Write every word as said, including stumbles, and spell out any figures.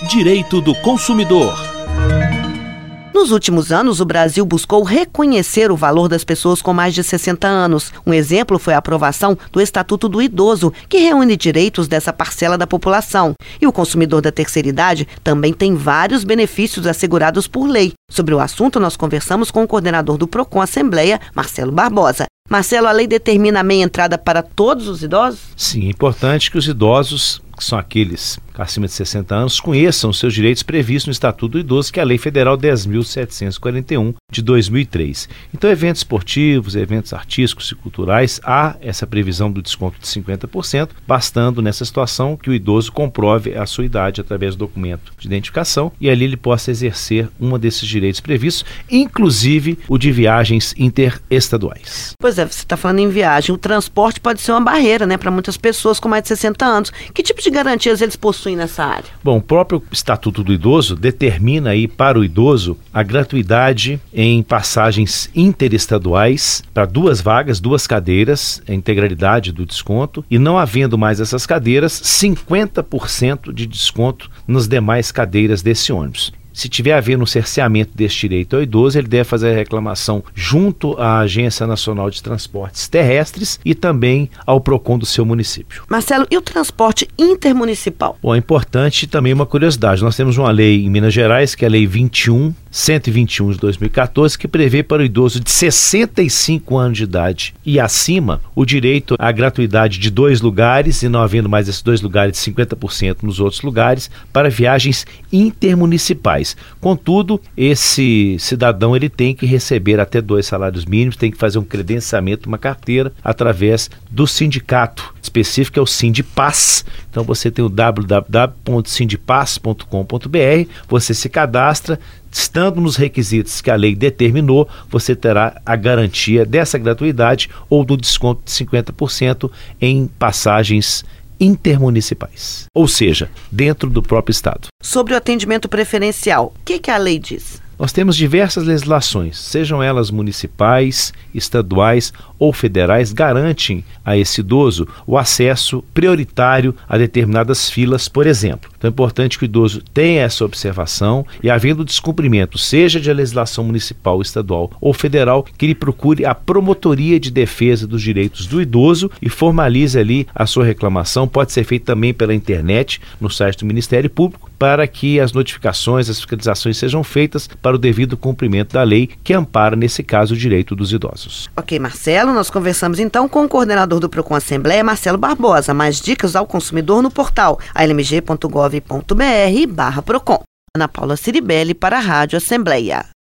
Direito do consumidor. Nos últimos anos, o Brasil buscou reconhecer o valor das pessoas com mais de sessenta anos. Um exemplo foi a aprovação do Estatuto do Idoso, que reúne direitos dessa parcela da população. E o consumidor da terceira idade também tem vários benefícios assegurados por lei. Sobre o assunto, nós conversamos com o coordenador do Procon Assembleia, Marcelo Barbosa. Marcelo, a lei determina a meia entrada para todos os idosos? Sim, é importante que os idosos, que são aqueles acima de sessenta anos, conheçam os seus direitos previstos no Estatuto do Idoso, que é a Lei Federal dez mil setecentos e quarenta e um, de dois mil e três. Então, eventos esportivos, eventos artísticos e culturais, há essa previsão do desconto de cinquenta por cento, bastando nessa situação que o idoso comprove a sua idade através do documento de identificação e ali ele possa exercer um desses direitos previstos, inclusive o de viagens interestaduais. Pois é, você está falando em viagem. O transporte pode ser uma barreira, né, para muitas pessoas com mais de sessenta anos. Que tipo de garantias eles possuem nessa área? Bom, o próprio Estatuto do Idoso determina aí para o idoso a gratuidade em passagens interestaduais para duas vagas, duas cadeiras, a integralidade do desconto, e não havendo mais essas cadeiras, cinquenta por cento de desconto nas demais cadeiras desse ônibus. Se tiver havendo um cerceamento deste direito ao idoso, ele deve fazer a reclamação junto à Agência Nacional de Transportes Terrestres e também ao Procon do seu município. Marcelo, e o transporte intermunicipal? Bom, é importante também uma curiosidade. Nós temos uma lei em Minas Gerais, que é a Lei vinte e um, cento e vinte e um de dois mil e quatorze, que prevê para o idoso de sessenta e cinco anos de idade e acima o direito à gratuidade de dois lugares, e não havendo mais esses dois lugares, de cinquenta por cento nos outros lugares, para viagens intermunicipais. Contudo, esse cidadão ele tem que receber até dois salários mínimos, tem que fazer um credenciamento, uma carteira, através do sindicato específico, é o Sindipaz. Então você tem o w w w ponto sindipaz ponto com ponto b r, você se cadastra. Estando nos requisitos que a lei determinou, você terá a garantia dessa gratuidade ou do desconto de cinquenta por cento em passagens intermunicipais, ou seja, dentro do próprio estado. Sobre o atendimento preferencial, o que, que a lei diz? Nós temos diversas legislações, sejam elas municipais, estaduais ou federais, garantem a esse idoso o acesso prioritário a determinadas filas, por exemplo. Então é importante que o idoso tenha essa observação e, havendo descumprimento, seja de legislação municipal, estadual ou federal, que ele procure a Promotoria de Defesa dos Direitos do Idoso e formalize ali a sua reclamação. Pode ser feito também pela internet, no site do Ministério Público, para que as notificações, as fiscalizações sejam feitas para o devido cumprimento da lei que ampara, nesse caso, o direito dos idosos. Ok, Marcelo, nós conversamos então com o coordenador do Procon Assembleia, Marcelo Barbosa. Mais dicas ao consumidor no portal a l m g ponto gov ponto b r barra Procon. Ana Paula Ciribelli para a Rádio Assembleia.